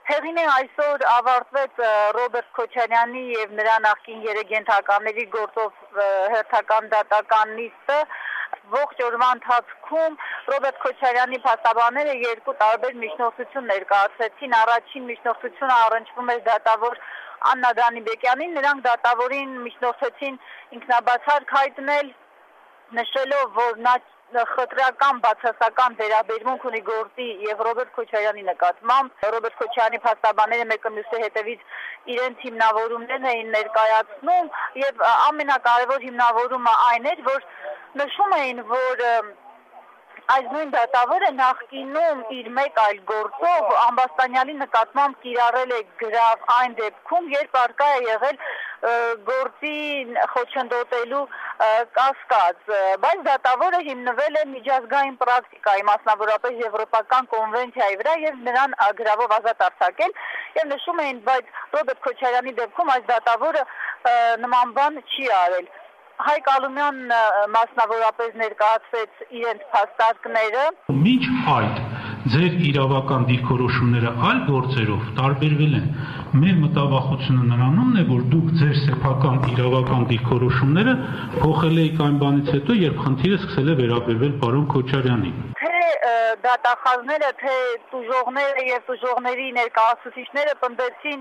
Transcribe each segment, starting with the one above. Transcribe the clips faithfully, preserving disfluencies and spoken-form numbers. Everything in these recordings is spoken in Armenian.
Հեղին է այսօր ավարտվեց Ռոբերտ Քոչարյանի և նրա նախկին երեգենթականների գործով հերթական դատական նիստը ողջ օրվա ընթացքում Ռոբերտ Քոչարյանի փաստաբանները երկու տարբեր միջնորդություն ներկայացրեցին։ Առաջին միջնորդությունը առնչվում էր դատավոր Աննա Դանիբեկյանին, նրանք դատավորին միջնորդեցին ինքնաբացարկ հայտնել, նշելով, որ նա խտրական բացասական վերաբերմունք ունի գործի եւ Ռոբերտ Քոչարյանի նկատմամբ։ Ռոբերտ Քոչարյանի փաստաբանները մեկը մյուսի հետևից իրենց հիմնավորումներն էին ներկայացնում եւ ամենակարևոր հիմնավորումը այն էր, որ նշում էին, որ այս նույն դատավորը նախկինում իր մեկ այլ գործով Ամբաստանյանի նկատմամբ կիրառել է գրավ այն դեպքում, երբ արկա է եղել գործի խոչընդոտելու կասկած, բայց դատավորը հիմնվել է միջազգային պրակտիկայի, մասնավորապես եվրոպական կոնվենցիայի վրա եւ նրան գրավով ազատ արձակել եւ նշում էին, բայց Ռոբերտ Քոչարյանի դեպքում այս դատավորը նման բան չի արել։ Հայկ Ալումյան մասնավորապես ներկայացրեց իրենց փաստարկները։ Մինչ այդ ձեր իրավական դիրքորոշումները այլ գործերով տարբերվել են։ Մեր մտավախությունը նրանումն է, որ դուք ձեր սեփական իրավական դիրքորոշումները փոխել եք այն բանից հետո, երբ խնդիրը սկսել է վերաբերվել պարոն Քոչարյանին։ Թե դատախազները, թե տուժողները եւ տուժողների ներկայացուցիչները պնդեցին,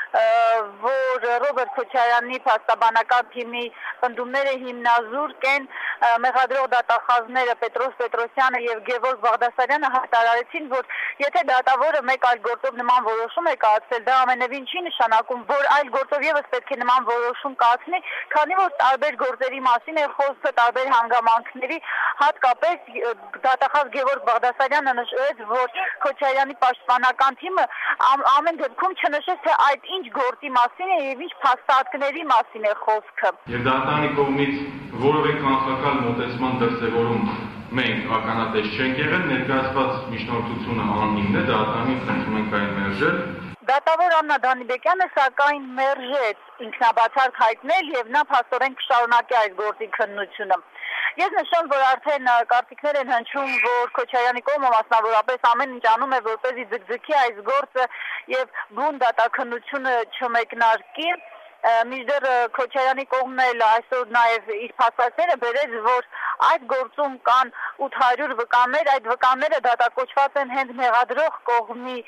որ Ռոբերտ Քոչարյանի փաստաբանական թիմի պնդումները հիմնազուրկ են, մեղադրող դատախազները Պետրոս Պետրոսյանը եւ Գևորգ Բաղդասարյանը հայտարարեցին, որ եթե դատավորը մեկ այլ գործով նման որոշում է կայացրել, դա ամենևին չի նշանակում, որ այլ գործով եւս պետք է նման որոշում կայացնի, քանի որ տարբեր գործերի մասին է խոսքը, տարբեր հանգամանքների, հատկապես դատախազ Գևորգ Բաղդասարյանը նշեց, որ Քոչարյանի պաշտպանական թիմը ամեն դեպքում չնշեց, թե այդ ինչ գործի մասին է եւ ինչ փաստարկների մասին է խոսքը։ Եվ դատարանի կողմից որևէ կանխակալ մոտեցման դրսևորում մենք ականատես չենք եղել, ներկայացված միջնորդությունը անհիմն է, դատարանին խնդրում ենք այն մերժել։ Դատավոր Աննա Դանիբեկյանը սակայն մերժեց ինքնաբացարկ հայտնել եւ նա փաստորեն կշարունակի այս գործի քննությունը։ Ես նշեմ, որ արդեն կարծիքներ են հնչում, որ Քոչարյանի կողմը մասնավորապես ամեն ինչ անում է, որպեսզի ձգձգի այս գործը եւ բուն դատաքննությունը չմեկնարկի։ Մինչդեռ Քոչարյանի կողմն էլ այսօր նաև իր փաստարկները բերեց, որ այդ գործում կան ութ հարյուր վկաներ, այդ վկաները դատակոչված են հենց մեղադրող կողմի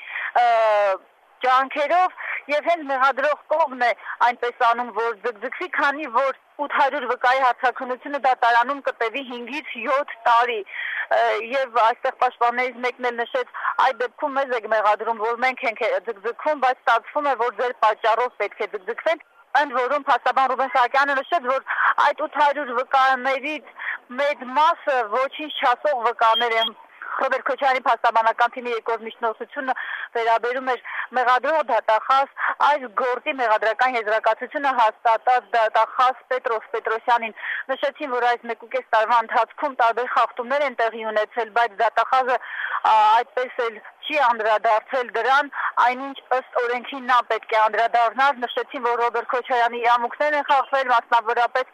ջանքերով եւ հենց մեղադրող կողմն է այնպես անում, որ ձգձգվի, քանի որ ութ հարյուր վկայի հարցաքննությունը դատարանում կտևի հինգից յոթ տարի եւ այստեղ պաշտպաններից մեկն էլ նշեց, այդ դեպքում մեզ եք մեղադրում, որ մենք ենք ձգձգվում, բայց ստացվում է, որ ձեր պատճառով պետք է ձգձգվենք։ Ընդ որում փաստաբան Ռուբեն Սահակյանը նշեց, որ այդ ութ հարյուր վկաներից մեծ մասը ոչինչ չասող վկաներ են։ Ռոբերտ Քոչարյանի փաստաբանական թիմի երկրորդ միջնորդությունը վերաբերում էր մեղադրող դատախազ այս գործի մեղադրական եզրակացությունը հաստատած դատախազ Պետրոս Պետրոսյանին։ Նշեցին, որ այս մեկուկես տարվա ընթացքում տարբեր խախտումներ են տեղի ունեցել, բայց դատախազը այդպես էլ չի անդրադարձել դրան, այնինչ ըստ օրենքի նա պետք է անդրադառնար։ Նշեցին, որ Ռոբերտ Քոչարյանի իրավունքներն են խախտվել, մասնավորապես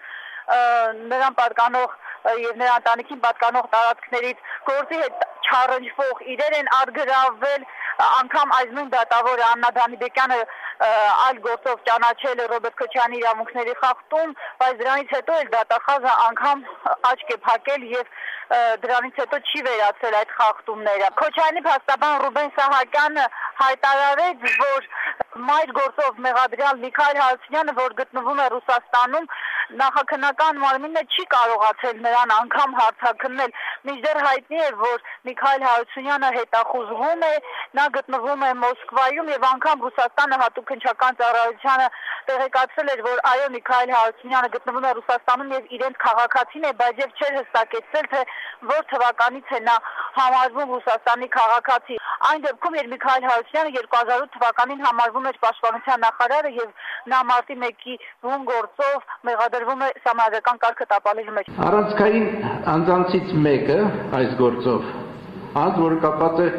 նրան պատկանող եւ նրա ընտանիքին պատկանող տարածքներից գործի հետ չառընչվող իրեր են արգրավել, անգամ այս նույն դատավորը Աննա Դանիբեկյանը այլ գործով ճանաչել է Ռոբերտ Քոչարյանի իրավունքների խախտում, բայց դրանից հետո էլ դատախազը անգամ աչք է փակել եւ դրանից հետո չի վերացել այդ խախտումները։ Քոչարյանի փաստաբան Ռուբեն Սահակյանը հայտարարեց, որ մայր գործով մեղադրյալ Միքայել Հարությունյանը, որ գտնվում է Ռուսաստանում, նախաքննական մարմինը չի կարողացել նրան անգամ հարցաքննել։ Մինչդեռ հայտնի է, որ Միքայել Հարությունյանը հետախուզվում է, նա գտնվում է Մոսկվայում եւ անգամ Ռուսաստանը հատուկ քննչական ծառայությանը տեղեկացրել էր, որ այո Միքայել Հարությունյանը գտնվում է Ռուսաստանում եւ իրենց քաղաքացին է, բայց եւ չէր հստակեցրել, թե որ թվականից է նա համարվում Ռուսաստանի քաղաքացի։ Այն դեպքում, երբ Միքայել Հարությունյանը երկու հազար ութ թվականին համարվում էր պաշտպանության նախարարը եւ նա մարտի մեկի բուն գործով մեղադրվում է համազգական կարգը տապալելու մեջ։ Առանցքային անձանցից մեկը այս գործով անձ, որը կապված է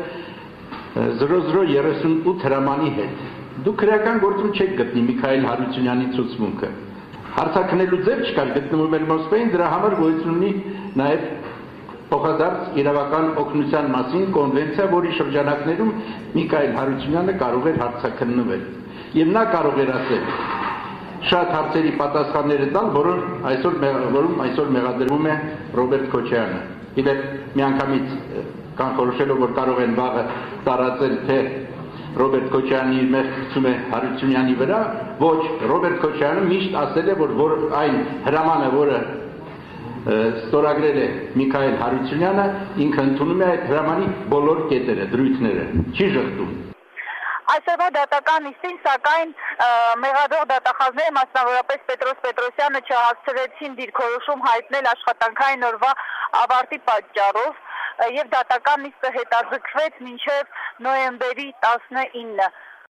զրո զրո երեսունութ հրամանի հետ։ Դուք քրեական գործում չեք գտնի Միքայել Հարությունյանի ցուցմունքը։ Հարցաքննելու ձև չկար, գտնվում էր Մոսկվայում, դրա համար գոյություն ունի նաև փոխադարձ իրավական օգնության մասին կոնվենցիա, որի շրջանակներում Միքայել Հարությունյանը կարող էր հարցաքննվել։ Եվ նա կարող էր ասել շատ հարցերի պատասխանները տալ, որոնց այսօր որում այսօր մեղադրվում է Ռոբերտ Քոչարյանը։ Իդեպ միանգամից կանխորոշելով, որ կարող են վաղը տարածել, թե Ռոբերտ Քոչարյանը իր մեղք գցում է Հարությունյանի վրա, ոչ, Ռոբերտ Քոչարյանը միշտ ասել է, որ, որ այն հրամանը, որը ստորագրել է Միքայել Հարությունյանը, ինքը ընդունում է այդ հրամանի բոլոր կետերը, դրույթները, չի ժխտում։ Այսօրվա դատական նիստին, սակայն մեղադրող դատախազները, մասնավորապես Պետրոս Պետրոսյանը, չհասցրեցին դիրքորոշում հայտնել աշխատանքային օրվա ավարտի պատճառով եւ դատական նիստը հետաձգվեց մինչեւ նոյեմբերի տասնինը։